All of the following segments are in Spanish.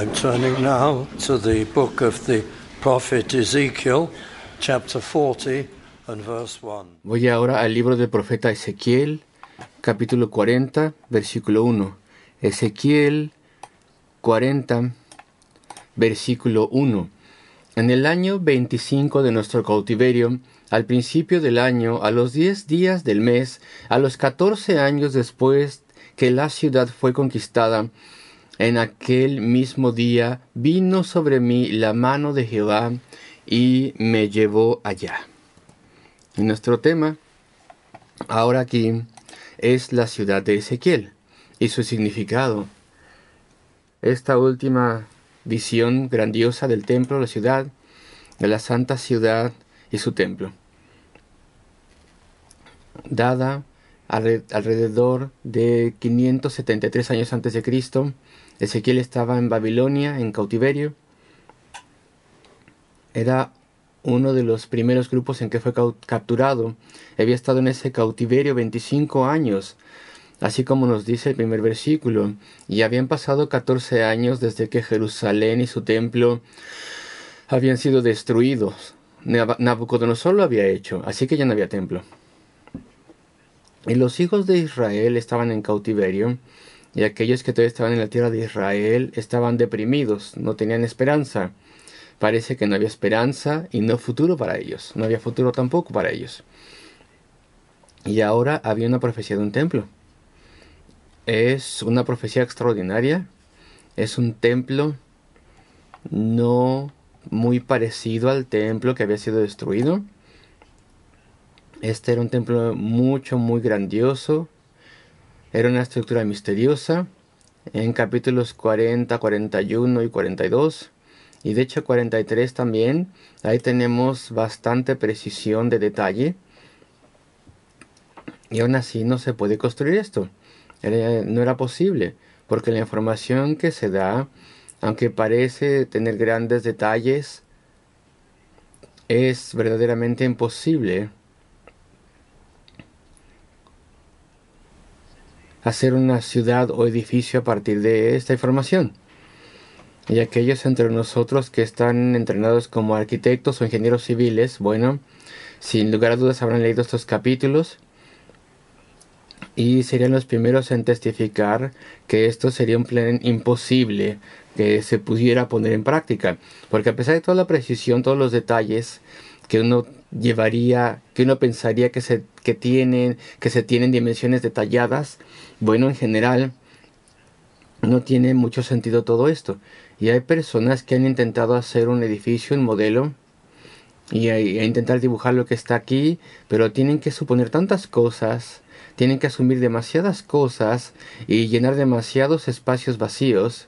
I'm turning now to the book of the prophet Ezekiel, chapter 40 and verse 1. Voy ahora al libro del profeta Ezequiel, capítulo 40, versículo 1. Ezequiel 40, versículo 1. En el año 25 de nuestro cautiverio, al principio del año, a los 10 días del mes, a los 14 años después que la ciudad fue conquistada, en aquel mismo día vino sobre mí la mano de Jehová y me llevó allá. Y nuestro tema ahora aquí es la ciudad de Ezequiel y su significado. Esta última visión grandiosa del templo, la ciudad, de la santa ciudad y su templo, dada alrededor de 573 años antes de Cristo. Ezequiel estaba en Babilonia, en cautiverio. Era uno de los primeros grupos en que fue capturado. Había estado en ese cautiverio 25 años, así como nos dice el primer versículo, y habían pasado 14 años desde que Jerusalén y su templo habían sido destruidos. Nabucodonosor lo había hecho, así que ya no había templo. Y los hijos de Israel estaban en cautiverio, y aquellos que todavía estaban en la tierra de Israel estaban deprimidos, no tenían esperanza. Parece que no había esperanza y no futuro para ellos. No había futuro tampoco para ellos. Y ahora había una profecía de un templo. Es una profecía extraordinaria. Es un templo no muy parecido al templo que había sido destruido. Este era un templo muy grandioso. Era una estructura misteriosa. En capítulos 40, 41 y 42. Y de hecho 43 también. Ahí tenemos bastante precisión de detalle. Y aún así no se puede construir esto. No era posible. Porque la información que se da, aunque parece tener grandes detalles, es verdaderamente imposible hacer una ciudad o edificio a partir de esta información. Y aquellos entre nosotros que están entrenados como arquitectos o ingenieros civiles, bueno, sin lugar a dudas habrán leído estos capítulos y serían los primeros en testificar que esto sería un plan imposible que se pudiera poner en práctica. Porque a pesar de toda la precisión, todos los detalles que uno llevaría, que uno pensaría que se tienen dimensiones detalladas, bueno, en general no tiene mucho sentido todo esto. Y hay personas que han intentado hacer un edificio, un modelo, y a intentar dibujar lo que está aquí, pero tienen que suponer tantas cosas, tienen que asumir demasiadas cosas y llenar demasiados espacios vacíos,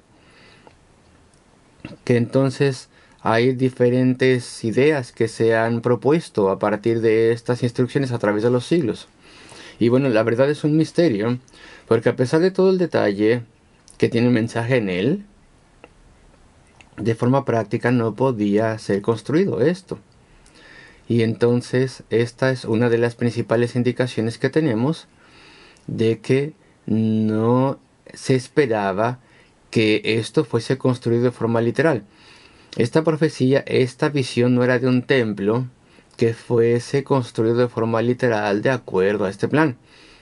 que entonces hay diferentes ideas que se han propuesto a partir de estas instrucciones a través de los siglos. Y bueno, la verdad es un misterio, porque a pesar de todo el detalle que tiene un mensaje en él, de forma práctica no podía ser construido esto. Y entonces esta es una de las principales indicaciones que tenemos de que no se esperaba que esto fuese construido de forma literal. Esta profecía, esta visión no era de un templo que fuese construido de forma literal de acuerdo a este plan.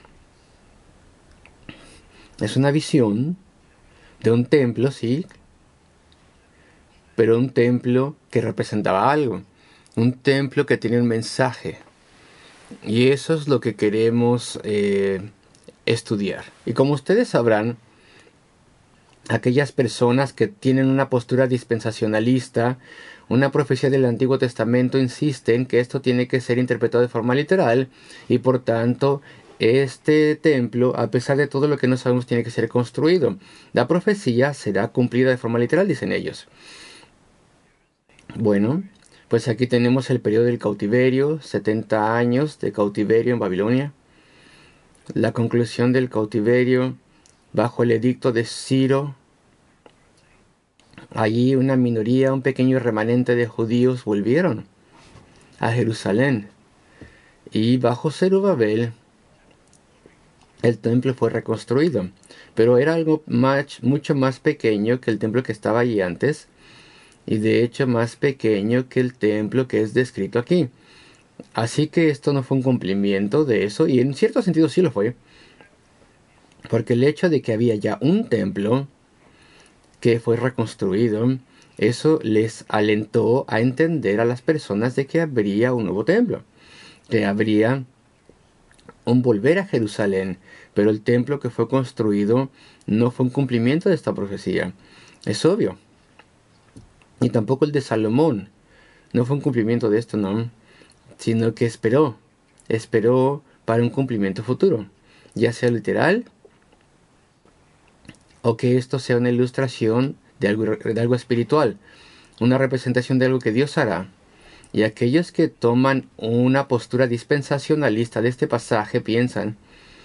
Es una visión de un templo, sí, pero un templo que representaba algo. Un templo que tiene un mensaje. Y eso es lo que queremos estudiar. Y como ustedes sabrán, aquellas personas que tienen una postura dispensacionalista, una profecía del Antiguo Testamento, insisten que esto tiene que ser interpretado de forma literal y por tanto este templo, a pesar de todo lo que no sabemos, tiene que ser construido. La profecía será cumplida de forma literal, dicen ellos. Bueno, pues aquí tenemos el periodo del cautiverio, 70 años de cautiverio en Babilonia. La conclusión del cautiverio bajo el edicto de Ciro. Allí una minoría, un pequeño remanente de judíos volvieron a Jerusalén. Y bajo Zerubabel el templo fue reconstruido, pero era algo mucho más pequeño que el templo que estaba allí antes, y de hecho más pequeño que el templo que es descrito aquí. Así que esto no fue un cumplimiento de eso, y en cierto sentido sí lo fue, porque el hecho de que había ya un templo que fue reconstruido, eso les alentó a entender a las personas de que habría un nuevo templo, que habría un volver a Jerusalén, pero el templo que fue construido no fue un cumplimiento de esta profecía. Es obvio. Y tampoco el de Salomón no fue un cumplimiento de esto, no, sino que esperó para un cumplimiento futuro, ya sea literal o que esto sea una ilustración de algo espiritual, una representación de algo que Dios hará. Y aquellos que toman una postura dispensacionalista de este pasaje piensan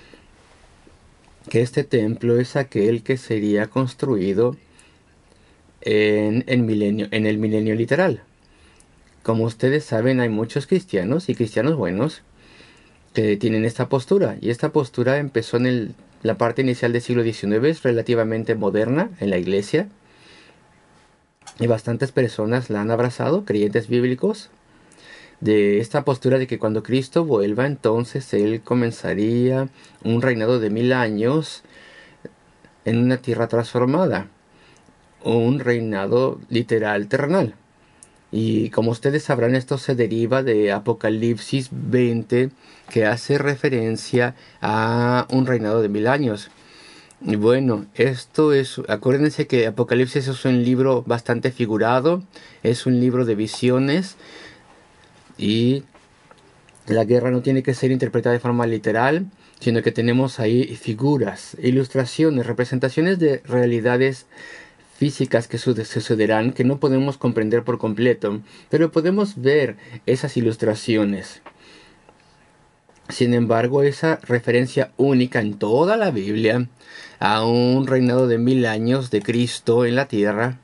que este templo es aquel que sería construido en el milenio literal. Como ustedes saben, hay muchos cristianos y cristianos buenos que tienen esta postura, y esta postura empezó en la parte inicial del siglo XIX, es relativamente moderna en la iglesia, y bastantes personas la han abrazado, creyentes bíblicos, de esta postura de que cuando Cristo vuelva, entonces Él comenzaría un reinado de 1000 años en una tierra transformada, un reinado literal terrenal. Y como ustedes sabrán, esto se deriva de Apocalipsis 20, que hace referencia a un reinado de 1000 años. Y bueno, acuérdense que Apocalipsis es un libro bastante figurado, es un libro de visiones, y la guerra no tiene que ser interpretada de forma literal, sino que tenemos ahí figuras, ilustraciones, representaciones de realidades físicas que sucederán, que no podemos comprender por completo, pero podemos ver esas ilustraciones. Sin embargo, esa referencia única en toda la Biblia a un reinado de 1000 años de Cristo en la tierra,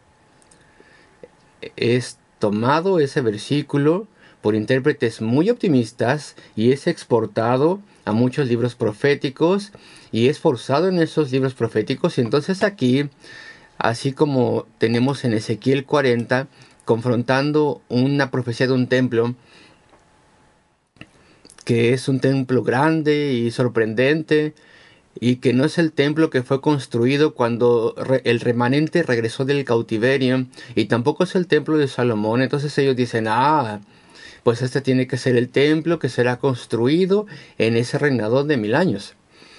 es tomado ese versículo por intérpretes muy optimistas y es exportado a muchos libros proféticos y es forzado en esos libros proféticos. Y entonces aquí, así como tenemos en Ezequiel 40, confrontando una profecía de un templo, que es un templo grande y sorprendente, y que no es el templo que fue construido cuando el remanente regresó del cautiverio, y tampoco es el templo de Salomón. Entonces ellos dicen, pues este tiene que ser el templo que será construido en ese reinado de 1000 años.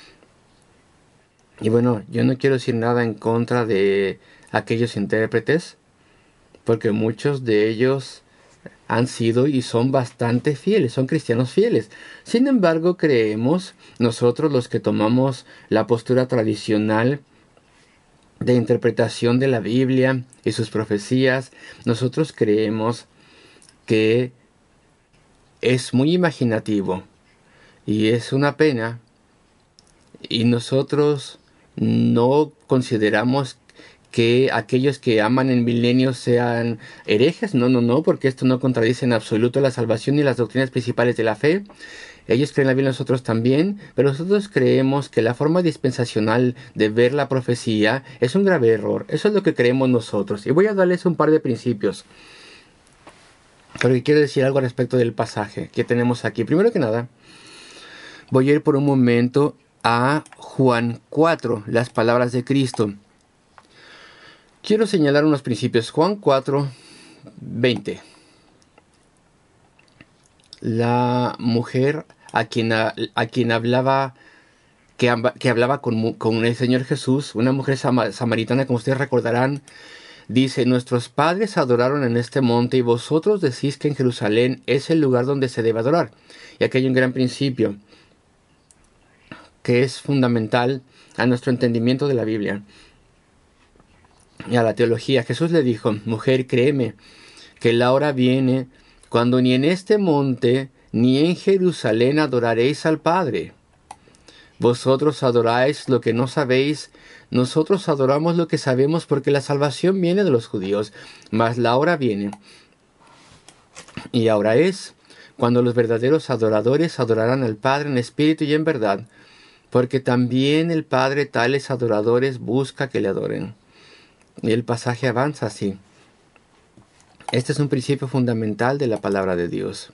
Y bueno, yo no quiero decir nada en contra de aquellos intérpretes, porque muchos de ellos han sido y son bastante fieles, son cristianos fieles. Sin embargo, creemos, nosotros los que tomamos la postura tradicional de interpretación de la Biblia y sus profecías, nosotros creemos que es muy imaginativo y es una pena, y nosotros no consideramos que aquellos que aman el milenio sean herejes. No, porque esto no contradice en absoluto la salvación ni las doctrinas principales de la fe. Ellos creen la Biblia, nosotros también, pero nosotros creemos que la forma dispensacional de ver la profecía es un grave error. Eso es lo que creemos nosotros. Y voy a darles un par de principios, porque quiero decir algo respecto del pasaje que tenemos aquí. Primero que nada, voy a ir por un momento a Juan 4, las palabras de Cristo. Quiero señalar unos principios. Juan 4, 20. La mujer a quien hablaba, que hablaba con el Señor Jesús, una mujer samaritana, como ustedes recordarán, dice: nuestros padres adoraron en este monte y vosotros decís que en Jerusalén es el lugar donde se debe adorar. Y aquí hay un gran principio que es fundamental a nuestro entendimiento de la Biblia y a la teología. Jesús le dijo: mujer, créeme que la hora viene cuando ni en este monte ni en Jerusalén adoraréis al Padre. Vosotros adoráis lo que no sabéis, nosotros adoramos lo que sabemos, porque la salvación viene de los judíos. Mas la hora viene, y ahora es, cuando los verdaderos adoradores adorarán al Padre en espíritu y en verdad, porque también el Padre tales adoradores busca que le adoren. Y el pasaje avanza así. Este es un principio fundamental de la palabra de Dios.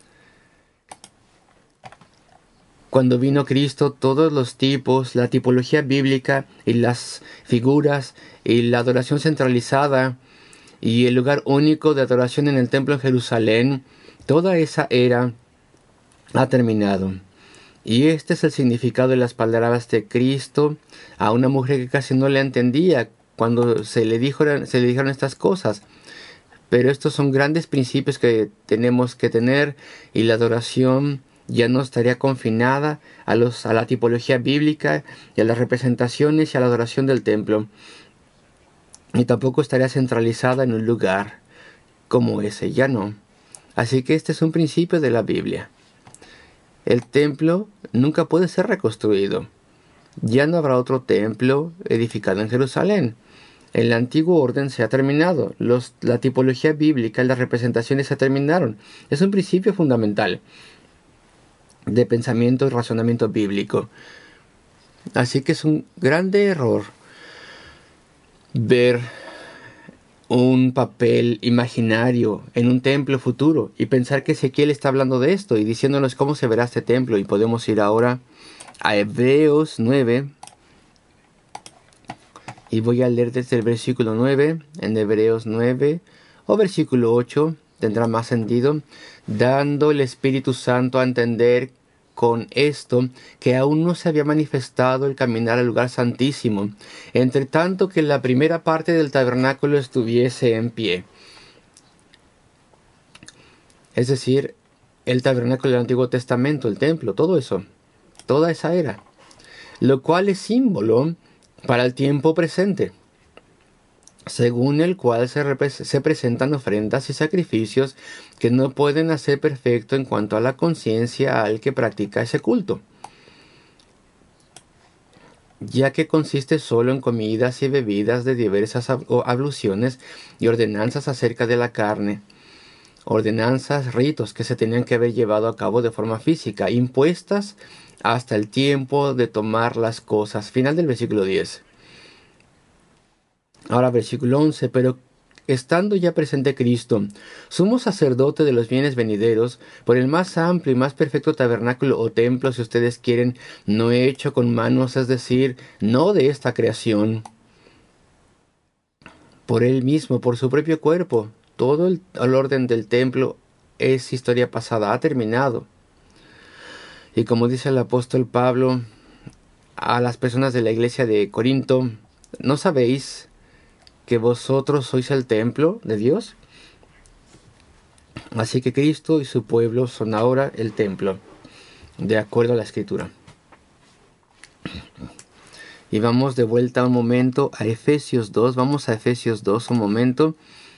Cuando vino Cristo, todos los tipos, la tipología bíblica y las figuras y la adoración centralizada y el lugar único de adoración en el templo en Jerusalén, toda esa era ha terminado. Y este es el significado de las palabras de Cristo a una mujer que casi no le entendía cuando se le dijeron estas cosas. Pero estos son grandes principios que tenemos que tener, y la adoración ya no estaría confinada a la tipología bíblica y a las representaciones y a la adoración del templo. Y tampoco estaría centralizada en un lugar como ese, ya no. Así que este es un principio de la Biblia. El templo nunca puede ser reconstruido. Ya no habrá otro templo edificado en Jerusalén. El antiguo orden se ha terminado. La tipología bíblica y las representaciones se terminaron. Es un principio fundamental de pensamiento y razonamiento bíblico. Así que es un grande error ver un papel imaginario en un templo futuro y pensar que Ezequiel está hablando de esto y diciéndonos cómo se verá este templo. Y podemos ir ahora a Hebreos 9 y voy a leer desde el versículo 9. En Hebreos 9 o versículo 8 tendrá más sentido, dando el Espíritu Santo a entender con esto que aún no se había manifestado el caminar al lugar santísimo, entre tanto que la primera parte del tabernáculo estuviese en pie. Es decir, el tabernáculo del Antiguo Testamento, el templo, todo eso, toda esa era, lo cual es símbolo para el tiempo presente, según el cual se presentan ofrendas y sacrificios que no pueden hacer perfecto en cuanto a la conciencia al que practica ese culto, ya que consiste solo en comidas y bebidas de diversas abluciones y ordenanzas acerca de la carne, ordenanzas, ritos que se tenían que haber llevado a cabo de forma física, impuestas hasta el tiempo de tomar las cosas. Final del versículo 10. Ahora versículo 11, pero estando ya presente Cristo, sumo sacerdote de los bienes venideros, por el más amplio y más perfecto tabernáculo o templo, si ustedes quieren, no hecho con manos, es decir, no de esta creación, por él mismo, por su propio cuerpo. Todo el orden del templo es historia pasada, ha terminado. Y como dice el apóstol Pablo a las personas de la iglesia de Corinto, ¿no sabéis que vosotros sois el templo de Dios? Así que Cristo y su pueblo son ahora el templo, de acuerdo a la Escritura. Y vamos de vuelta un momento a Efesios 2. Vamos a Efesios 2 un momento.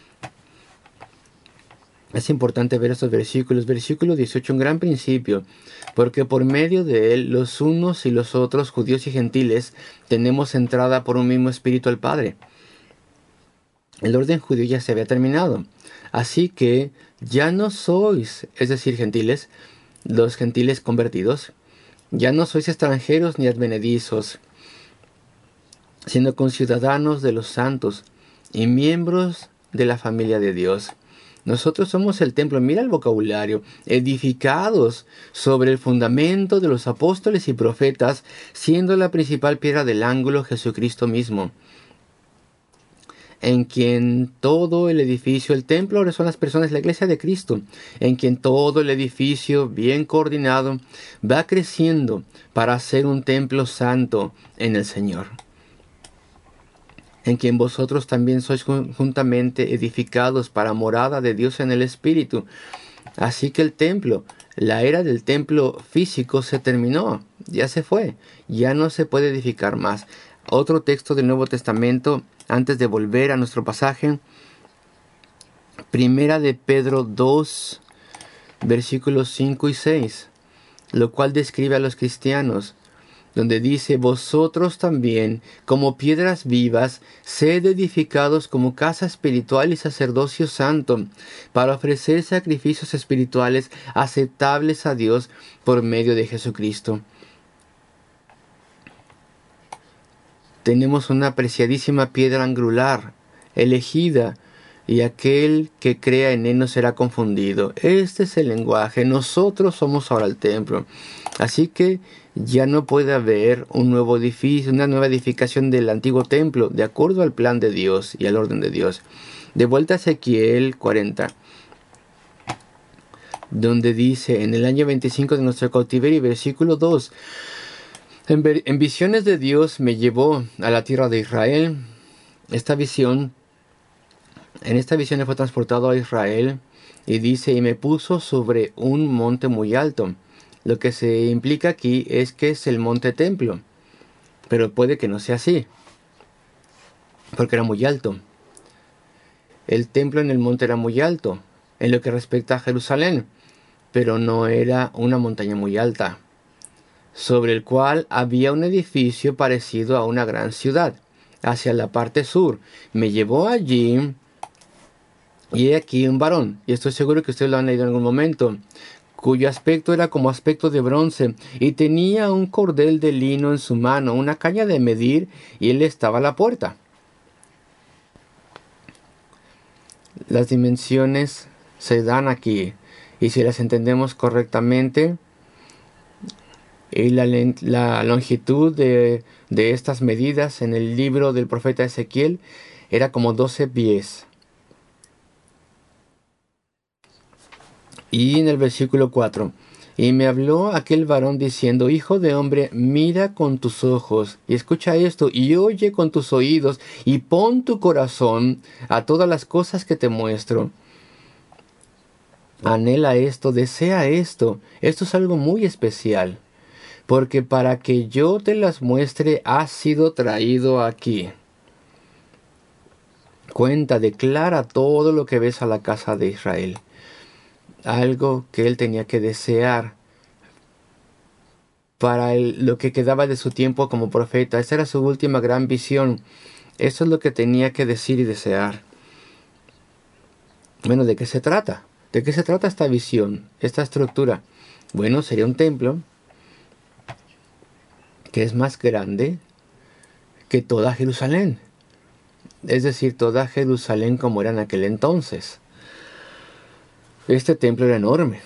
Es importante ver estos versículos. Versículo 18, un gran principio, porque por medio de él los unos y los otros, judíos y gentiles, tenemos entrada por un mismo espíritu al Padre. El orden judío ya se había terminado. Así que ya no sois, es decir, gentiles, los gentiles convertidos, ya no sois extranjeros ni advenedizos, sino conciudadanos de los santos y miembros de la familia de Dios. Nosotros somos el templo, mira el vocabulario, edificados sobre el fundamento de los apóstoles y profetas, siendo la principal piedra del ángulo Jesucristo mismo, en quien todo el edificio, el templo ahora son las personas, la iglesia de Cristo, en quien todo el edificio bien coordinado va creciendo para ser un templo santo en el Señor, en quien vosotros también sois juntamente edificados para morada de Dios en el Espíritu. Así que el templo, la era del templo físico se terminó, ya se fue, ya no se puede edificar más. Otro texto del Nuevo Testamento, antes de volver a nuestro pasaje, Primera de Pedro 2, versículos 5 y 6, lo cual describe a los cristianos, donde dice: vosotros también, como piedras vivas, sed edificados como casa espiritual y sacerdocio santo, para ofrecer sacrificios espirituales aceptables a Dios por medio de Jesucristo. tenemos una preciadísima piedra angular, elegida, y aquel que crea en él no será confundido. Este es el lenguaje. Nosotros somos ahora el templo. Así que ya no puede haber un nuevo edificio, una nueva edificación del antiguo templo, de acuerdo al plan de Dios y al orden de Dios. De vuelta a Ezequiel 40, donde dice, en el año 25 de nuestro cautiverio, versículo 2, en visiones de Dios me llevó a la tierra de Israel. En esta visión fue transportado a Israel, y dice, y me puso sobre un monte muy alto. Lo que se implica aquí es que es el monte templo, pero puede que no sea así, porque era muy alto. El templo en el monte era muy alto, en lo que respecta a Jerusalén, pero no era una montaña muy alta, sobre el cual había un edificio parecido a una gran ciudad, hacia la parte sur. Me llevó allí, y he aquí un varón, y estoy seguro que ustedes lo han leído en algún momento, cuyo aspecto era como aspecto de bronce, y tenía un cordel de lino en su mano, una caña de medir, y él estaba a la puerta. Las dimensiones se dan aquí, y si las entendemos correctamente, y la longitud de estas medidas en el libro del profeta Ezequiel era como 12 pies. Y en el versículo 4, y me habló aquel varón diciendo, hijo de hombre, mira con tus ojos, y escucha esto, y oye con tus oídos, y pon tu corazón a todas las cosas que te muestro. Anhela esto, desea esto. Esto es algo muy especial, porque para que yo te las muestre has sido traído aquí. Cuenta, declara todo lo que ves a la casa de Israel. Algo que él tenía que desear para lo que quedaba de su tiempo como profeta. Esa era su última gran visión. Eso es lo que tenía que decir y desear. Bueno, ¿de qué se trata? ¿De qué se trata esta visión, esta estructura? Bueno, sería un templo que es más grande que toda Jerusalén. Es decir, toda Jerusalén como era en aquel entonces. Este templo era enorme.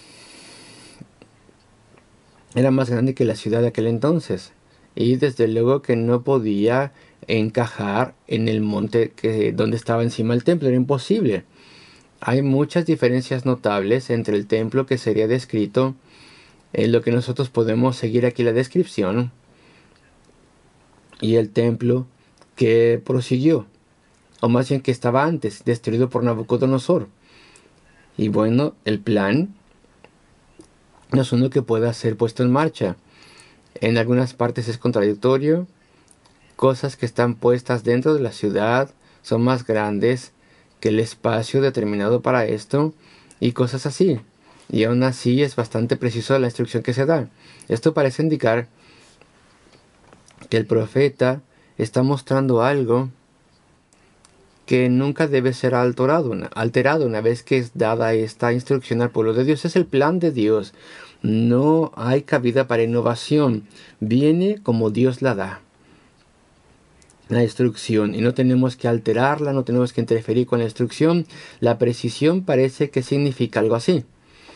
Era más grande que la ciudad de aquel entonces. Y desde luego que no podía encajar en el monte donde estaba encima del templo. Era imposible. Hay muchas diferencias notables entre el templo que sería descrito en lo que nosotros podemos seguir aquí la descripción y el templo que prosiguió, o más bien que estaba antes, destruido por Nabucodonosor. Y bueno, el plan no es uno que pueda ser puesto en marcha. En algunas partes es contradictorio. Cosas que están puestas dentro de la ciudad son más grandes que el espacio determinado para esto, y cosas así. Y aún así es bastante preciso la instrucción que se da. Esto parece indicar que el profeta está mostrando algo que nunca debe ser alterado una vez que es dada esta instrucción al pueblo de Dios. Es el plan de Dios. No hay cabida para innovación. Viene como Dios la da, la instrucción, y no tenemos que alterarla, no tenemos que interferir con la instrucción. La precisión parece que significa algo así,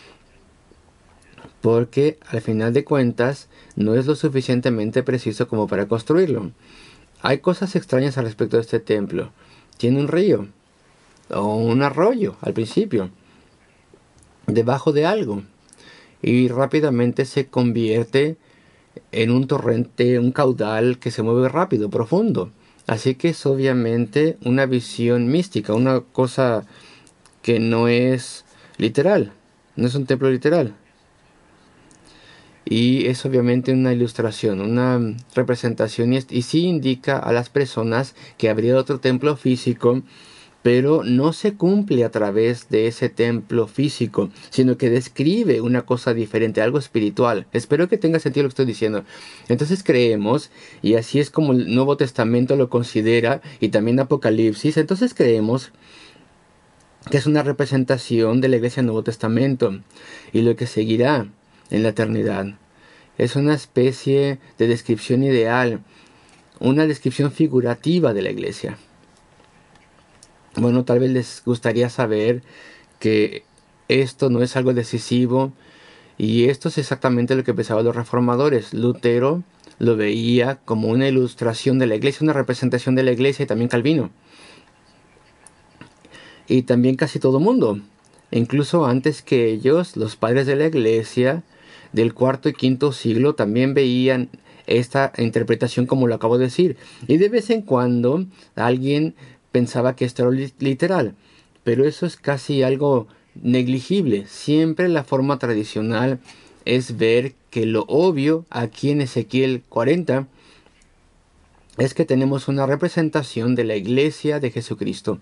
porque al final de cuentas no es lo suficientemente preciso como para construirlo. Hay cosas extrañas al respecto de este templo. Tiene un río o un arroyo al principio, debajo de algo, y rápidamente se convierte en un torrente, un caudal que se mueve rápido, profundo. Así que es obviamente una visión mística, una cosa que no es literal, no es un templo literal. Y es obviamente una ilustración, una representación, y sí indica a las personas que habría otro templo físico, pero no se cumple a través de ese templo físico, sino que describe una cosa diferente, algo espiritual. Espero que tenga sentido lo que estoy diciendo. Entonces creemos, y así es como el Nuevo Testamento lo considera, y también Apocalipsis, entonces creemos que es una representación de la Iglesia del Nuevo Testamento y lo que seguirá en la eternidad. Es una especie de descripción ideal, una descripción figurativa de la iglesia. Bueno, tal vez les gustaría saber que esto no es algo decisivo, y esto es exactamente lo que pensaban los reformadores. Lutero lo veía como una ilustración de la iglesia, una representación de la iglesia, y también Calvino. Y también casi todo mundo. Incluso antes que ellos, los padres de la iglesia del cuarto y quinto siglo también veían esta interpretación como lo acabo de decir. Y de vez en cuando alguien pensaba que esto era literal. Pero eso es casi algo negligible. Siempre la forma tradicional es ver que lo obvio aquí en Ezequiel 40 es que tenemos una representación de la iglesia de Jesucristo.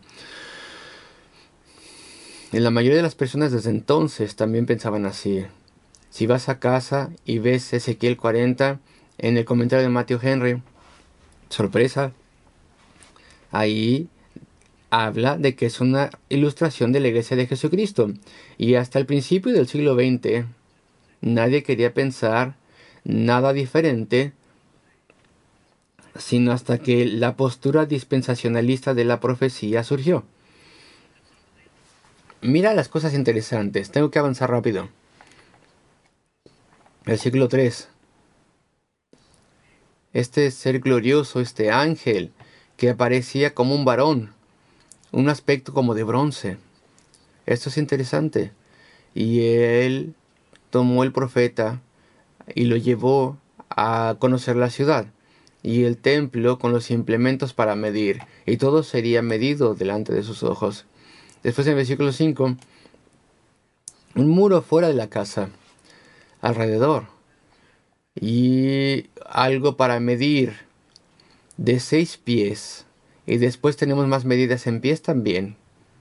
Y la mayoría de las personas desde entonces también pensaban así. Si vas a casa y ves Ezequiel 40 en el comentario de Matthew Henry, sorpresa, ahí habla de que es una ilustración de la iglesia de Jesucristo. Y hasta el principio del siglo XX, nadie quería pensar nada diferente, sino hasta que la postura dispensacionalista de la profecía surgió. Mira las cosas interesantes, tengo que avanzar rápido. El siglo III. Este ser glorioso, este ángel, que aparecía como un varón, un aspecto como de bronce. Esto es interesante. Y él tomó el profeta y lo llevó a conocer la ciudad y el templo con los implementos para medir, y todo sería medido delante de sus ojos. Después en el versículo 5, un muro fuera de la casa, alrededor, y algo para medir de 6 pies. Y después tenemos más medidas en pies también.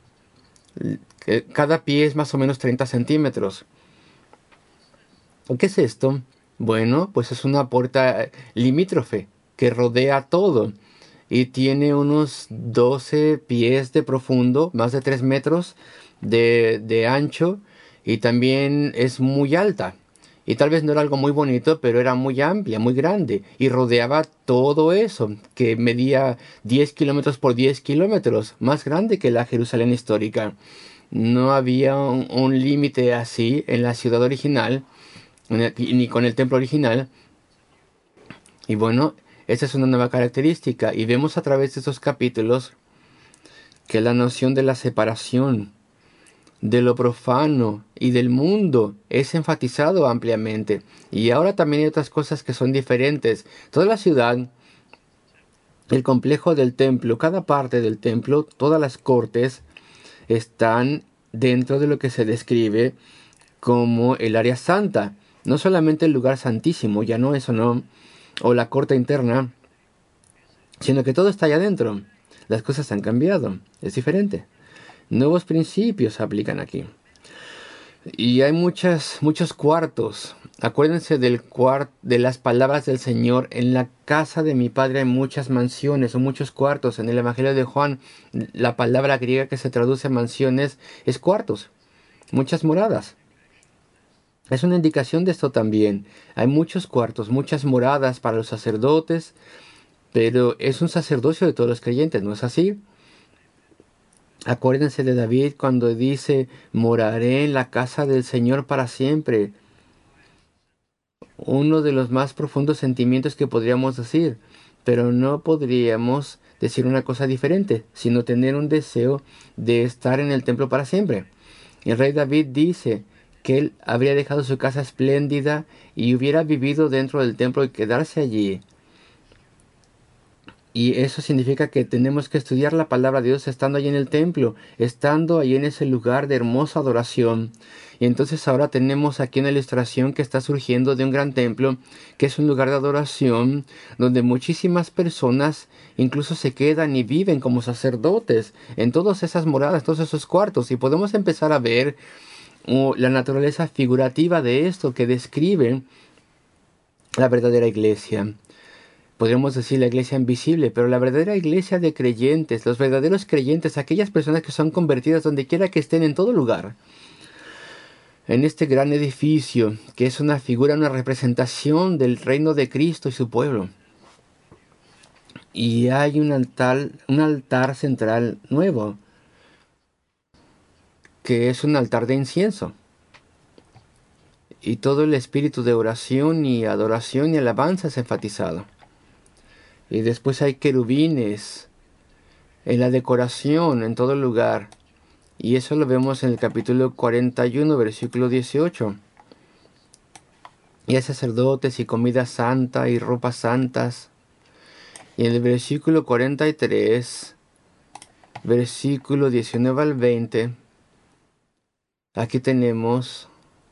Cada pie es más o menos 30 centímetros. ¿Qué es esto? Bueno, pues es una puerta limítrofe que rodea todo y tiene unos 12 pies de profundo, más de 3 metros de ancho, y también es muy alta. Y tal vez no era algo muy bonito, pero era muy amplia, muy grande, y rodeaba todo eso, que medía 10 kilómetros por 10 kilómetros, más grande que la Jerusalén histórica. No había un límite así en la ciudad original, ni con el templo original. Y bueno, esa es una nueva característica, y vemos a través de estos capítulos que la noción de la separación de lo profano y del mundo es enfatizado ampliamente. Y ahora también hay otras cosas que son diferentes. Toda la ciudad, el complejo del templo, cada parte del templo, todas las cortes están dentro de lo que se describe como el área santa. No solamente el lugar santísimo, ya no, eso no, o la corte interna, sino que todo está allá adentro. Las cosas han cambiado, es diferente. Nuevos principios se aplican aquí. Y hay muchos cuartos. Acuérdense de las palabras del Señor. En la casa de mi Padre hay muchas mansiones o muchos cuartos. En el Evangelio de Juan, la palabra griega que se traduce mansiones es cuartos. Muchas moradas. Es una indicación de esto también. Hay muchos cuartos, muchas moradas para los sacerdotes, pero es un sacerdocio de todos los creyentes, ¿no es así? Acuérdense de David cuando dice, moraré en la casa del Señor para siempre. Uno de los más profundos sentimientos que podríamos decir, pero no podríamos decir una cosa diferente, sino tener un deseo de estar en el templo para siempre. El rey David dice que él habría dejado su casa espléndida y hubiera vivido dentro del templo y quedarse allí. Y eso significa que tenemos que estudiar la palabra de Dios estando allí en el templo, estando allí en ese lugar de hermosa adoración. Y entonces ahora tenemos aquí una ilustración que está surgiendo de un gran templo, que es un lugar de adoración, donde muchísimas personas incluso se quedan y viven como sacerdotes en todas esas moradas, todos esos cuartos. Y podemos empezar a ver la naturaleza figurativa de esto que describe la verdadera iglesia. Podríamos decir la iglesia invisible, pero la verdadera iglesia de creyentes, los verdaderos creyentes, aquellas personas que son convertidas donde quiera que estén en todo lugar, en este gran edificio, que es una figura, una representación del reino de Cristo y su pueblo. y hay un altar central nuevo, que es un altar de incienso. Y todo el espíritu de oración y adoración y alabanza es enfatizado. Y después hay querubines en la decoración en todo lugar. Y eso lo vemos en el capítulo 41, versículo 18. Y hay sacerdotes y comida santa y ropas santas. Y en el versículo 43, versículo 19 al 20, aquí tenemos...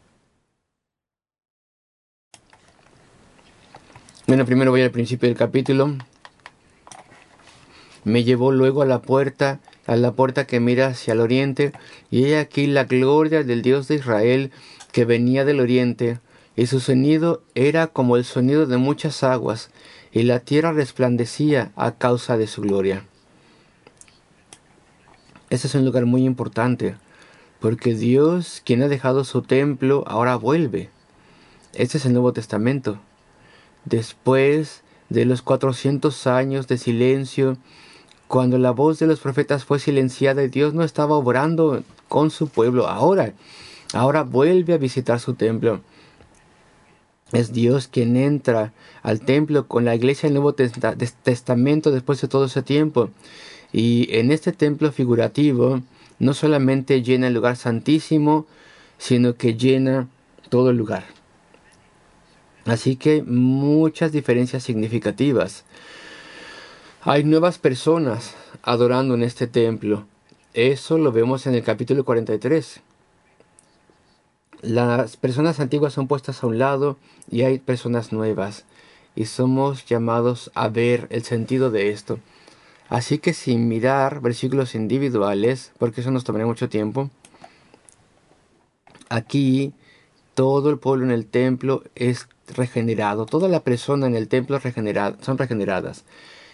Bueno, primero voy al principio del capítulo. Me llevó luego a la puerta que mira hacia el oriente, y he aquí la gloria del Dios de Israel que venía del oriente, y su sonido era como el sonido de muchas aguas, y la tierra resplandecía a causa de su gloria. Este es un lugar muy importante, porque Dios, quien ha dejado su templo, ahora vuelve. Este es el Nuevo Testamento. Después de los 400 años de silencio, cuando la voz de los profetas fue silenciada y Dios no estaba obrando con su pueblo, ahora vuelve a visitar su templo. Es Dios quien entra al templo con la iglesia del Nuevo Testamento después de todo ese tiempo. Y en este templo figurativo no solamente llena el lugar santísimo, sino que llena todo el lugar. Así que muchas diferencias significativas. Hay nuevas personas adorando en este templo. Eso lo vemos en el capítulo 43. Las personas antiguas son puestas a un lado y hay personas nuevas. Y somos llamados a ver el sentido de esto. Así que sin mirar versículos individuales, porque eso nos tomaría mucho tiempo, aquí todo el pueblo en el templo es regenerado. Toda la persona en el templo son regeneradas.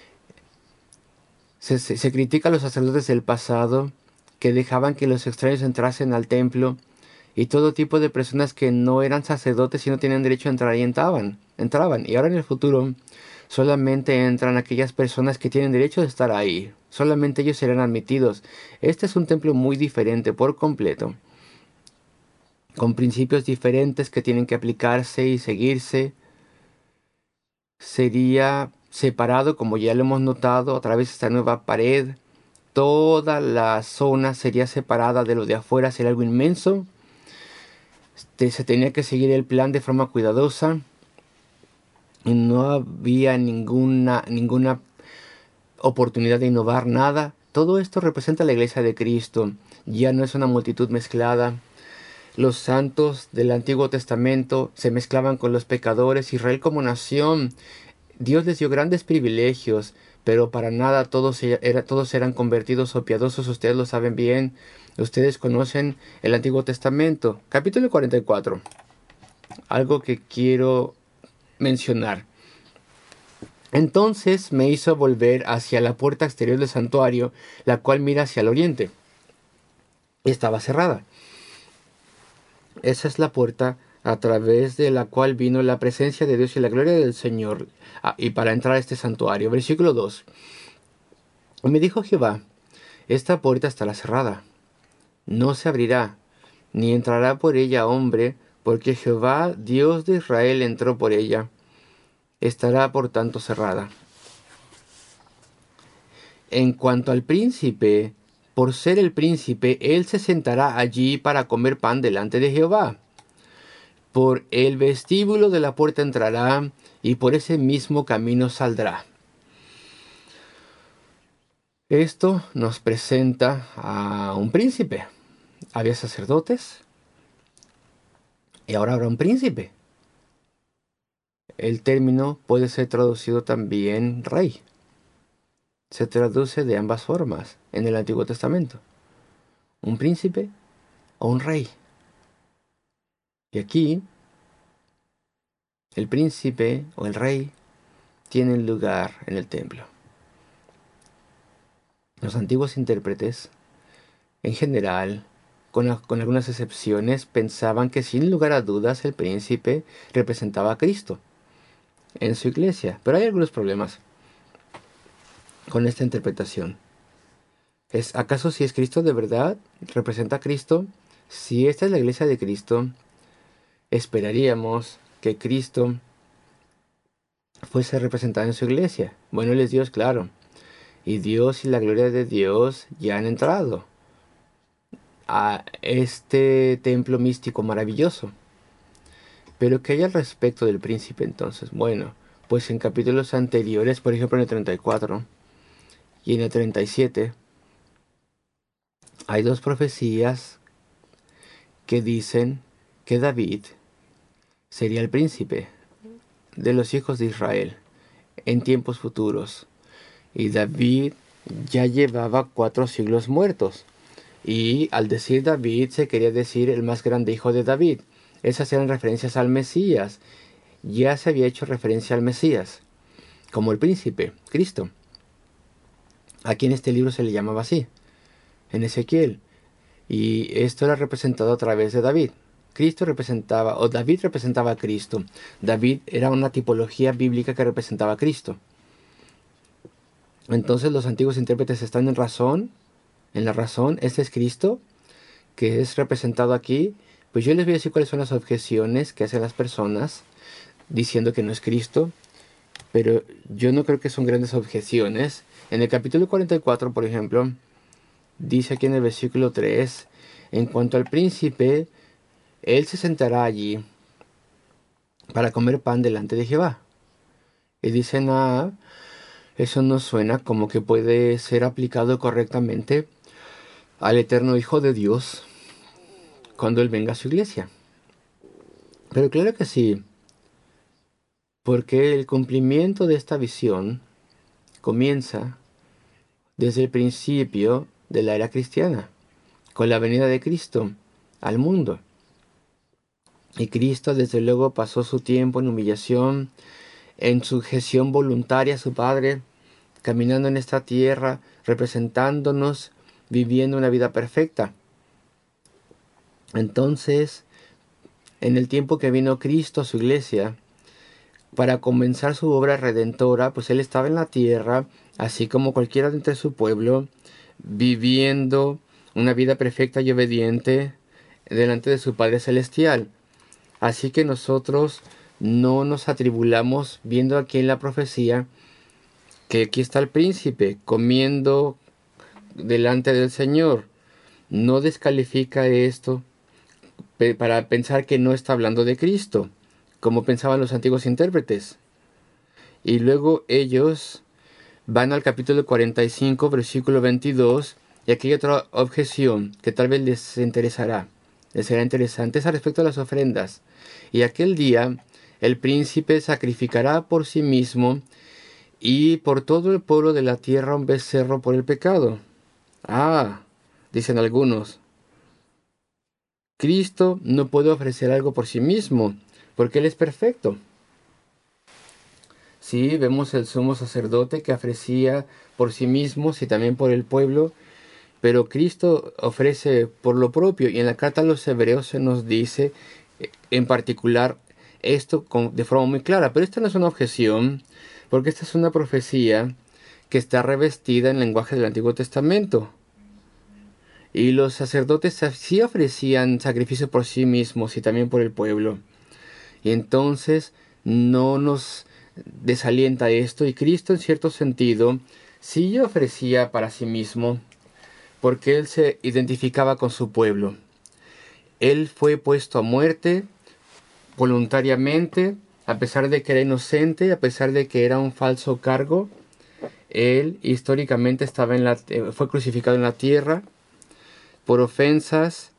Se critica a los sacerdotes del pasado que dejaban que los extraños entrasen al templo, y todo tipo de personas que no eran sacerdotes y no tenían derecho a entrar y entraban. Y ahora en el futuro solamente entran aquellas personas que tienen derecho de estar ahí. Solamente ellos serán admitidos. Este es un templo muy diferente por completo, con principios diferentes que tienen que aplicarse y seguirse. Sería separado, como ya lo hemos notado, a través de esta nueva pared. Toda la zona sería separada de lo de afuera, sería algo inmenso. Se tenía que seguir el plan de forma cuidadosa. Y no había ninguna oportunidad de innovar nada. Todo esto representa la iglesia de Cristo. Ya no es una multitud mezclada. Los santos del Antiguo Testamento se mezclaban con los pecadores. Israel como nación, Dios les dio grandes privilegios, pero para nada todos eran convertidos o piadosos. Ustedes lo saben bien. Ustedes conocen el Antiguo Testamento. Capítulo 44. Algo que quiero mencionar. Entonces me hizo volver hacia la puerta exterior del santuario, la cual mira hacia el oriente. Estaba cerrada. Esa es la puerta a través de la cual vino la presencia de Dios y la gloria del Señor, y para entrar a este santuario. Versículo 2. Y me dijo Jehová: esta puerta estará cerrada, no se abrirá, ni entrará por ella hombre, porque Jehová, Dios de Israel, entró por ella. Estará por tanto cerrada. En cuanto al príncipe, por ser el príncipe, él se sentará allí para comer pan delante de Jehová. Por el vestíbulo de la puerta entrará, y por ese mismo camino saldrá. Esto nos presenta a un príncipe. Había sacerdotes, y ahora habrá un príncipe. El término puede ser traducido también rey. Se traduce de ambas formas en el Antiguo Testamento. Un príncipe o un rey. Y aquí, el príncipe o el rey tienen lugar en el templo. Los antiguos intérpretes, en general, con algunas excepciones, pensaban que sin lugar a dudas el príncipe representaba a Cristo en su iglesia. Pero hay algunos problemas. con esta interpretación. ¿Acaso si es Cristo de verdad? ¿Representa a Cristo? Si esta es la iglesia de Cristo, esperaríamos que Cristo fuese representado en su iglesia. Bueno, Él es Dios, claro. Y Dios y la gloria de Dios ya han entrado a este templo místico maravilloso. Pero ¿qué hay al respecto del príncipe entonces? Bueno, pues en capítulos anteriores, por ejemplo en el 34 y en el 37, hay dos profecías que dicen que David sería el príncipe de los hijos de Israel en tiempos futuros. Y David ya llevaba 4 siglos muertos. Y al decir David se quería decir el más grande hijo de David. Esas eran referencias al Mesías. Ya se había hecho referencia al Mesías como el príncipe, Cristo. Aquí en este libro se le llamaba así, en Ezequiel. Y esto era representado a través de David. Cristo representaba, o David representaba a Cristo. David era una tipología bíblica que representaba a Cristo. Entonces los antiguos intérpretes están en la razón. Este es Cristo, que es representado aquí. Pues yo les voy a decir cuáles son las objeciones que hacen las personas diciendo que no es Cristo, pero yo no creo que son grandes objeciones. En el capítulo 44, por ejemplo, dice aquí en el versículo 3, en cuanto al príncipe, él se sentará allí para comer pan delante de Jehová. Y dicen, eso no suena como que puede ser aplicado correctamente al eterno Hijo de Dios cuando Él venga a su iglesia. Pero claro que sí, porque el cumplimiento de esta visión comienza desde el principio de la era cristiana, con la venida de Cristo al mundo. Y Cristo desde luego pasó su tiempo en humillación, en sujeción voluntaria a su Padre, caminando en esta tierra, representándonos, viviendo una vida perfecta. Entonces, en el tiempo que vino Cristo a su iglesia, para comenzar su obra redentora, pues Él estaba en la tierra, así como cualquiera de entre su pueblo, viviendo una vida perfecta y obediente delante de su Padre Celestial. Así que nosotros no nos atribulamos viendo aquí en la profecía que aquí está el príncipe comiendo delante del Señor. No descalifica esto para pensar que no está hablando de Cristo, como pensaban los antiguos intérpretes. Y luego ellos van al capítulo 45, versículo 22, y aquí hay otra objeción que tal vez les interesará. Les será interesante, es al respecto a las ofrendas. Y aquel día el príncipe sacrificará por sí mismo y por todo el pueblo de la tierra un becerro por el pecado. Dicen algunos, Cristo no puede ofrecer algo por sí mismo, porque Él es perfecto. Sí, vemos el sumo sacerdote que ofrecía por sí mismo y también por el pueblo, pero Cristo ofrece por lo propio, y en la carta a los hebreos se nos dice en particular esto de forma muy clara. Pero esta no es una objeción, porque esta es una profecía que está revestida en lenguaje del Antiguo Testamento. Y los sacerdotes sí ofrecían sacrificio por sí mismos y también por el pueblo. Y entonces no nos desalienta esto, y Cristo en cierto sentido sí ofrecía para sí mismo, porque Él se identificaba con su pueblo. Él fue puesto a muerte voluntariamente, a pesar de que era inocente, a pesar de que era un falso cargo. Él históricamente fue crucificado en la tierra por ofensas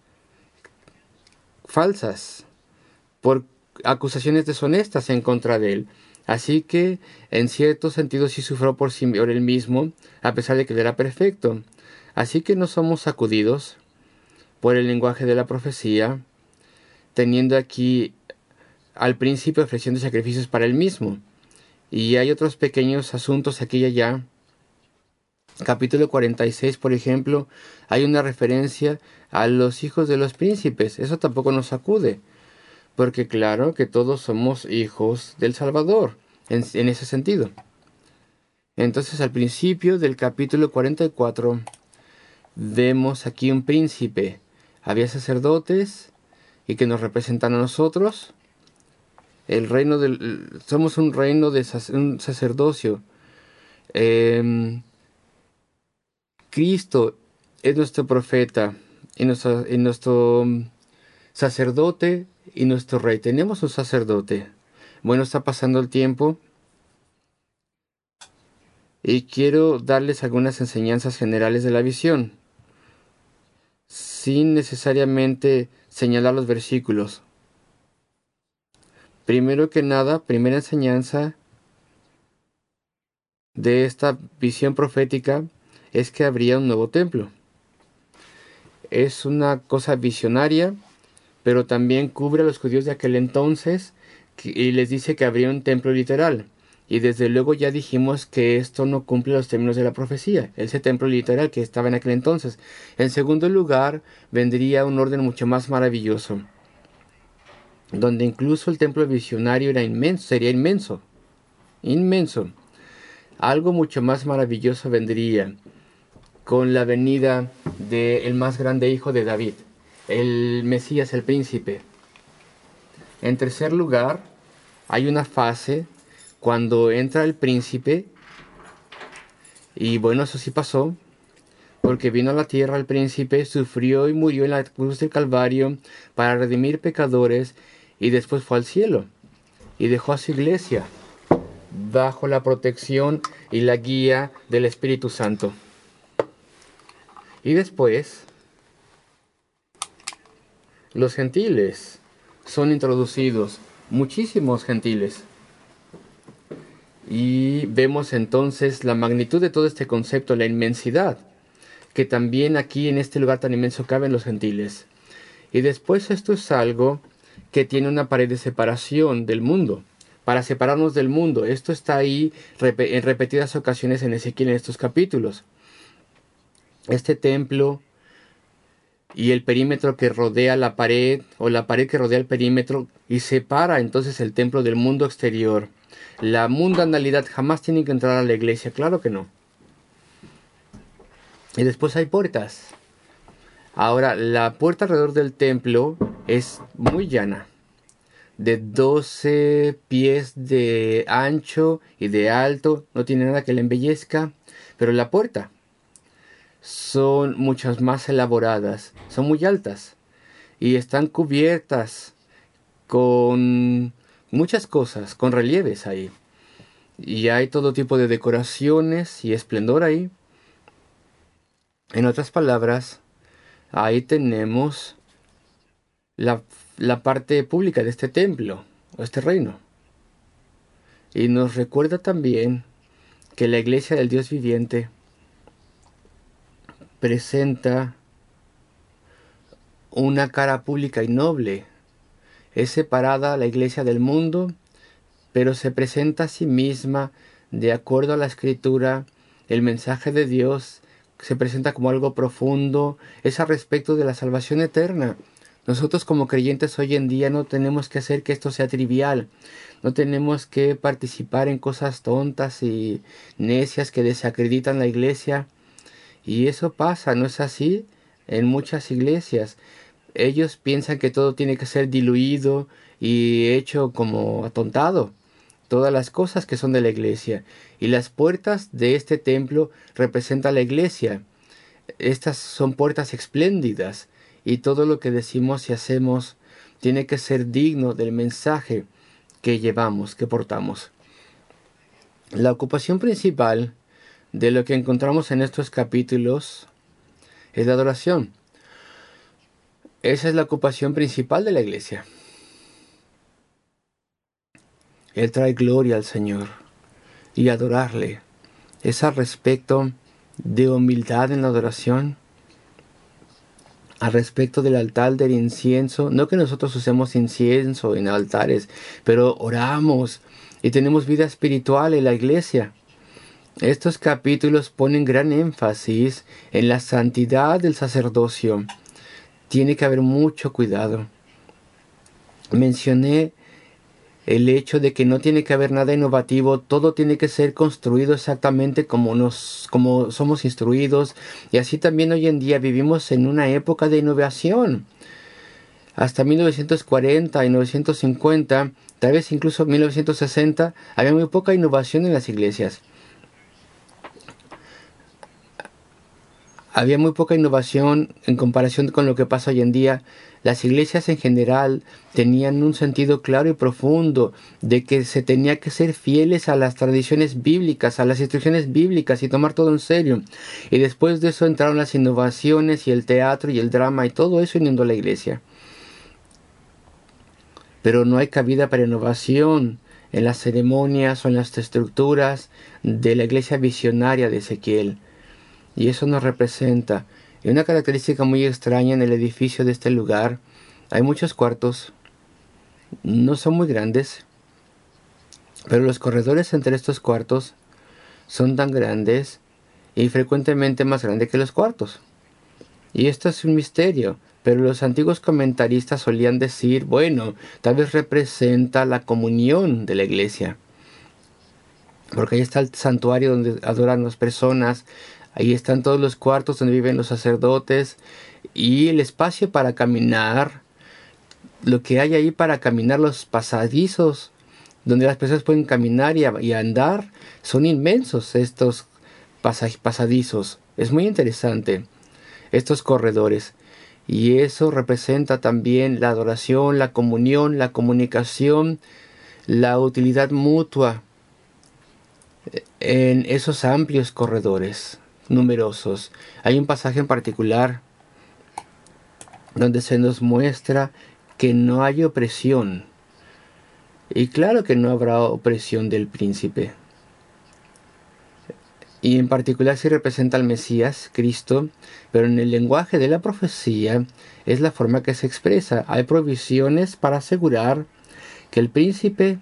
falsas, por acusaciones deshonestas en contra de él. Así que, en cierto sentido, sí sufrió por él mismo, a pesar de que él era perfecto. Así que no somos sacudidos por el lenguaje de la profecía, teniendo aquí al príncipe ofreciendo sacrificios para él mismo. Y hay otros pequeños asuntos aquí y allá. Capítulo 46, por ejemplo, hay una referencia a los hijos de los príncipes. Eso tampoco nos sacude, porque claro que todos somos hijos del Salvador, en ese sentido. Entonces, al principio del capítulo 44, vemos aquí un príncipe. Había sacerdotes y que nos representan a nosotros. Somos un reino de un sacerdocio. Cristo es nuestro profeta y nuestro sacerdote y nuestro rey. Tenemos un sacerdote. Bueno, está pasando el tiempo y quiero darles algunas enseñanzas generales de la visión, sin necesariamente señalar los versículos. Primero que nada, primera enseñanza de esta visión profética es que habría un nuevo templo. Es una cosa visionaria, pero también cubre a los judíos de aquel entonces y les dice que habría un templo literal. Y desde luego ya dijimos que esto no cumple los términos de la profecía, ese templo literal que estaba en aquel entonces. En segundo lugar, vendría un orden mucho más maravilloso, donde incluso el templo visionario era inmenso, sería inmenso, inmenso. Algo mucho más maravilloso vendría con la venida del más grande hijo de David, el Mesías, el príncipe. En tercer lugar, hay una fase cuando entra el príncipe, y bueno, eso sí pasó, porque vino a la tierra el príncipe, sufrió y murió en la cruz del Calvario para redimir pecadores, y después fue al cielo, y dejó a su iglesia bajo la protección y la guía del Espíritu Santo. Y después, los gentiles son introducidos, muchísimos gentiles. Y vemos entonces la magnitud de todo este concepto, la inmensidad, que también aquí en este lugar tan inmenso caben los gentiles. Y después esto es algo que tiene una pared de separación del mundo, para separarnos del mundo. Esto está ahí en repetidas ocasiones en Ezequiel en estos capítulos. Este templo y el perímetro que rodea la pared, o la pared que rodea el perímetro, y separa entonces el templo del mundo exterior. La mundanalidad jamás tiene que entrar a la iglesia, claro que no. Y después hay puertas. Ahora, la puerta alrededor del templo es muy llana, de 12 pies de ancho y de alto, no tiene nada que la embellezca, pero la puerta son muchas más elaboradas, son muy altas y están cubiertas con muchas cosas, con relieves ahí. Y hay todo tipo de decoraciones y esplendor ahí. En otras palabras, ahí tenemos la parte pública de este templo, o este reino. Y nos recuerda también que la iglesia del Dios viviente presenta una cara pública y noble. Es separada la iglesia del mundo, pero se presenta a sí misma de acuerdo a la escritura. El mensaje de Dios se presenta como algo profundo, es al respecto de la salvación eterna. Nosotros como creyentes hoy en día no tenemos que hacer que esto sea trivial, no tenemos que participar en cosas tontas y necias que desacreditan la iglesia. Y eso pasa, ¿no es así? En muchas iglesias. Ellos piensan que todo tiene que ser diluido y hecho como atontado. Todas las cosas que son de la iglesia. Y las puertas de este templo representan la iglesia. Estas son puertas espléndidas. Y todo lo que decimos y hacemos tiene que ser digno del mensaje que llevamos, que portamos. La ocupación principal de lo que encontramos en estos capítulos es la adoración. Esa es la ocupación principal de la iglesia. Él trae gloria al Señor y adorarle. Es al respecto de humildad en la adoración, al respecto del altar del incienso. No que nosotros usemos incienso en altares, pero oramos y tenemos vida espiritual en la iglesia. Estos capítulos ponen gran énfasis en la santidad del sacerdocio. Tiene que haber mucho cuidado. Mencioné el hecho de que no tiene que haber nada innovativo, todo tiene que ser construido exactamente como somos instruidos, y así también hoy en día vivimos en una época de innovación. Hasta 1940 y 1950, tal vez incluso 1960, había muy poca innovación en las iglesias. Había muy poca innovación en comparación con lo que pasa hoy en día. Las iglesias en general tenían un sentido claro y profundo de que se tenía que ser fieles a las tradiciones bíblicas, a las instrucciones bíblicas y tomar todo en serio. Y después de eso entraron las innovaciones y el teatro y el drama y todo eso inundó la iglesia. Pero no hay cabida para innovación en las ceremonias o en las estructuras de la iglesia visionaria de Ezequiel. Y eso nos representa. Y una característica muy extraña en el edificio de este lugar, hay muchos cuartos, no son muy grandes, pero los corredores entre estos cuartos son tan grandes y frecuentemente más grandes que los cuartos. Y esto es un misterio, pero los antiguos comentaristas solían decir, bueno, tal vez representa la comunión de la iglesia. Porque ahí está el santuario donde adoran las personas, ahí están todos los cuartos donde viven los sacerdotes y el espacio para caminar, lo que hay ahí para caminar, los pasadizos donde las personas pueden caminar y andar, son inmensos estos pasadizos. Es muy interesante estos corredores. Y eso representa también la adoración, la comunión, la comunicación, la utilidad mutua en esos amplios corredores numerosos. Hay un pasaje en particular donde se nos muestra que no hay opresión. Y claro que no habrá opresión del príncipe. Y en particular se representa al Mesías, Cristo, pero en el lenguaje de la profecía es la forma que se expresa. Hay provisiones para asegurar que el príncipe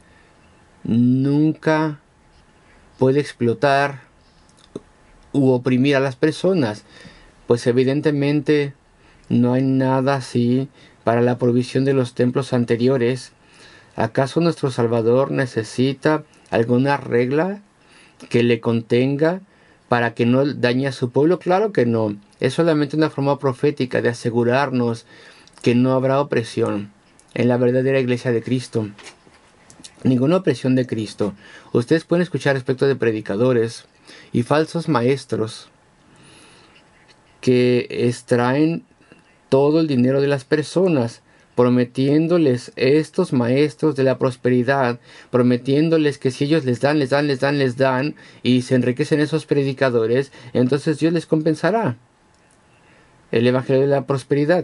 nunca puede explotar u oprimir a las personas, pues evidentemente no hay nada así para la provisión de los templos anteriores. ¿Acaso nuestro Salvador necesita alguna regla que le contenga para que no dañe a su pueblo? Claro que no. Es solamente una forma profética de asegurarnos que no habrá opresión en la verdadera iglesia de Cristo. Ninguna opresión de Cristo. Ustedes pueden escuchar respecto de predicadores y falsos maestros que extraen todo el dinero de las personas, prometiéndoles estos maestros de la prosperidad, prometiéndoles que si ellos les dan, y se enriquecen esos predicadores, entonces Dios les compensará. El evangelio de la prosperidad.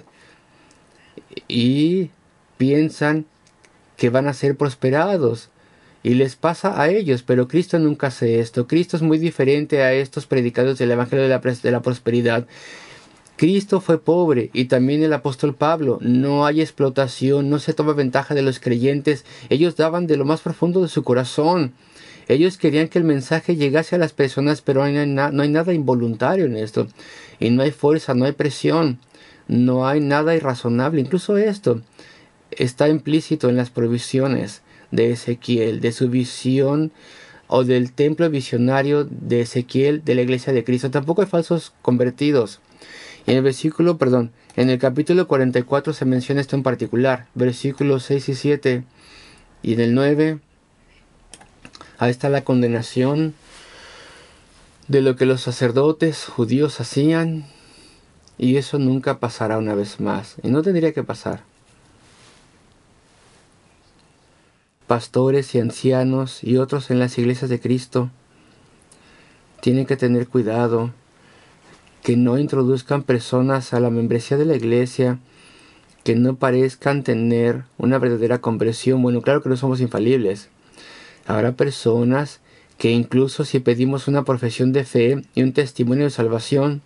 Y piensan que van a ser prosperados. Y les pasa a ellos, pero Cristo nunca hace esto. Cristo es muy diferente a estos predicadores del evangelio de la prosperidad. Cristo fue pobre, y también el apóstol Pablo. No hay explotación, no se toma ventaja de los creyentes. Ellos daban de lo más profundo de su corazón. Ellos querían que el mensaje llegase a las personas, pero no hay nada involuntario en esto. Y no hay fuerza, no hay presión, no hay nada irrazonable. Incluso esto está implícito en las provisiones de Ezequiel, de su visión o del templo visionario de Ezequiel de la iglesia de Cristo. Tampoco hay falsos convertidos. En el capítulo 44 se menciona esto en particular, versículos 6 y 7, y en el 9, ahí está la condenación de lo que los sacerdotes judíos hacían, y eso nunca pasará una vez más, y no tendría que pasar. Pastores y ancianos y otros en las iglesias de Cristo tienen que tener cuidado que no introduzcan personas a la membresía de la iglesia que no parezcan tener una verdadera conversión. Bueno, claro que no somos infalibles. Habrá personas que incluso si pedimos una profesión de fe y un testimonio de salvación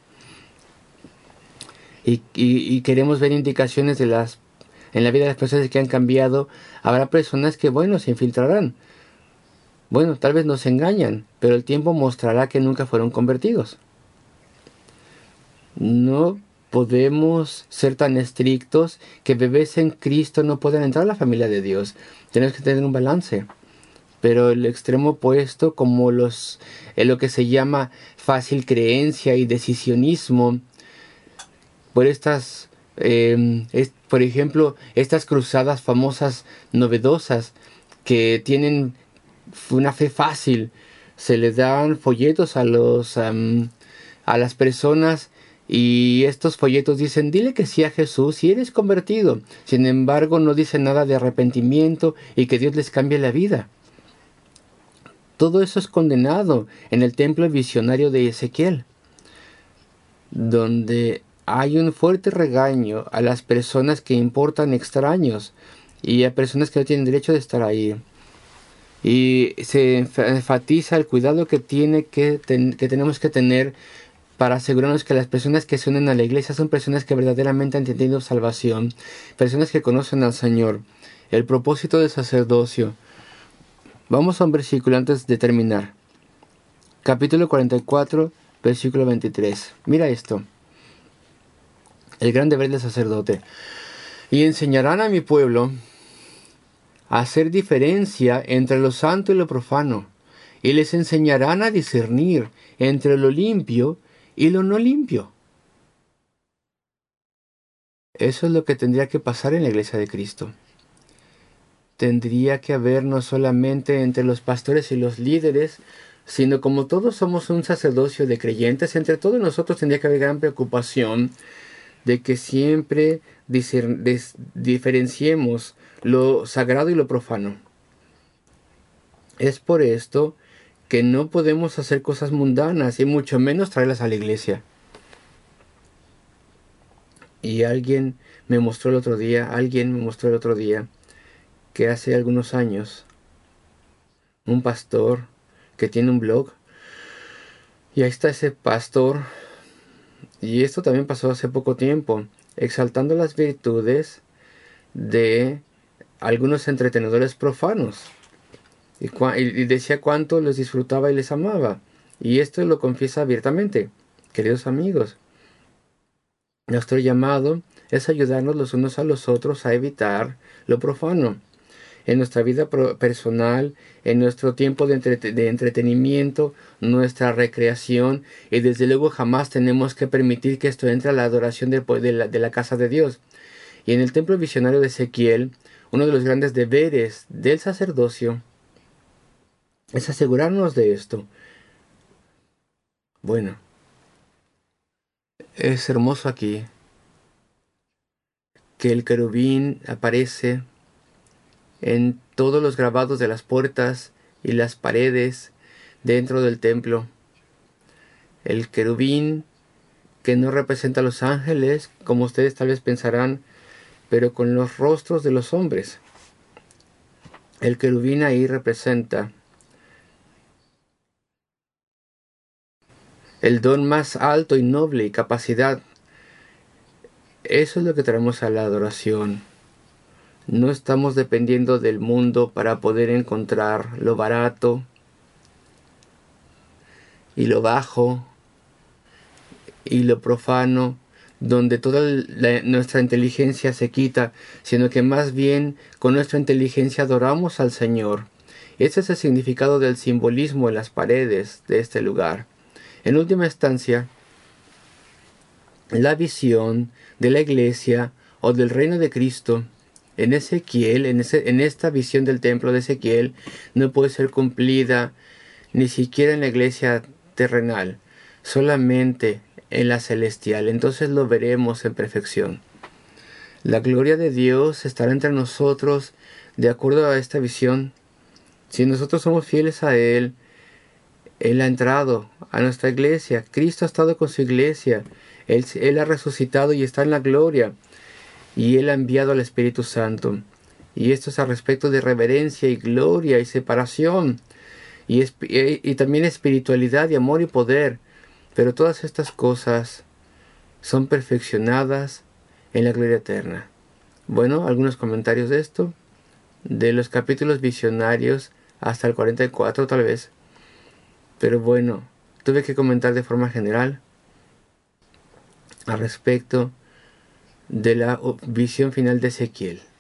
y queremos ver indicaciones en la vida de las personas que han cambiado, habrá personas que, se infiltrarán. Bueno, tal vez nos engañan, pero el tiempo mostrará que nunca fueron convertidos. No podemos ser tan estrictos que bebés en Cristo no pueden entrar a la familia de Dios. Tenemos que tener un balance. Pero el extremo opuesto, como lo que se llama fácil creencia y decisionismo, por por ejemplo, estas cruzadas famosas novedosas que tienen una fe fácil, se les dan folletos a las personas y estos folletos dicen: dile que sí a Jesús y eres convertido. Sin embargo, no dicen nada de arrepentimiento y que Dios les cambie la vida. Todo eso es condenado en el templo visionario de Ezequiel, donde hay un fuerte regaño a las personas que importan extraños y a personas que no tienen derecho de estar ahí. Y se enfatiza el cuidado que tenemos que tener para asegurarnos que las personas que se unen a la iglesia son personas que verdaderamente han tenido salvación, personas que conocen al Señor. El propósito del sacerdocio. Vamos a un versículo antes de terminar. Capítulo 44, versículo 23. Mira esto. El gran deber del sacerdote. Y enseñarán a mi pueblo a hacer diferencia entre lo santo y lo profano, y les enseñarán a discernir entre lo limpio y lo no limpio. Eso es lo que tendría que pasar en la iglesia de Cristo. Tendría que haber no solamente entre los pastores y los líderes, sino como todos somos un sacerdocio de creyentes, entre todos nosotros tendría que haber gran preocupación de que siempre diferenciemos lo sagrado y lo profano. Es por esto que no podemos hacer cosas mundanas y mucho menos traerlas a la iglesia. Y alguien me mostró el otro día que hace algunos años un pastor que tiene un blog, y ahí está ese pastor, y esto también pasó hace poco tiempo, exaltando las virtudes de algunos entretenedores profanos, y decía cuánto los disfrutaba y les amaba, y esto lo confiesa abiertamente. Queridos amigos, nuestro llamado es ayudarnos los unos a los otros a evitar lo profano en nuestra vida personal, en nuestro tiempo de entretenimiento, nuestra recreación, y desde luego jamás tenemos que permitir que esto entre a la adoración de la casa de Dios. Y en el templo visionario de Ezequiel, uno de los grandes deberes del sacerdocio es asegurarnos de esto. Bueno, es hermoso aquí que el querubín aparece en todos los grabados de las puertas y las paredes dentro del templo. El querubín que no representa a los ángeles, como ustedes tal vez pensarán, pero con los rostros de los hombres. El querubín ahí representa el don más alto y noble y capacidad. Eso es lo que traemos a la adoración. No estamos dependiendo del mundo para poder encontrar lo barato y lo bajo y lo profano, donde toda nuestra inteligencia se quita, sino que más bien con nuestra inteligencia adoramos al Señor. Ese es el significado del simbolismo en las paredes de este lugar. En última instancia, la visión de la iglesia o del reino de Cristo en Ezequiel, en esta visión del templo de Ezequiel, no puede ser cumplida ni siquiera en la iglesia terrenal, solamente en la celestial. Entonces lo veremos en perfección. La gloria de Dios estará entre nosotros de acuerdo a esta visión. Si nosotros somos fieles a Él ha entrado a nuestra iglesia. Cristo ha estado con su iglesia. Él ha resucitado y está en la gloria. Y Él ha enviado al Espíritu Santo. Y esto es al respecto de reverencia y gloria y separación. Y también espiritualidad y amor y poder. Pero todas estas cosas son perfeccionadas en la gloria eterna. Bueno, algunos comentarios de esto. De los capítulos visionarios hasta el 44 tal vez. Pero bueno, tuve que comentar de forma general. al respecto de la visión final de Ezequiel.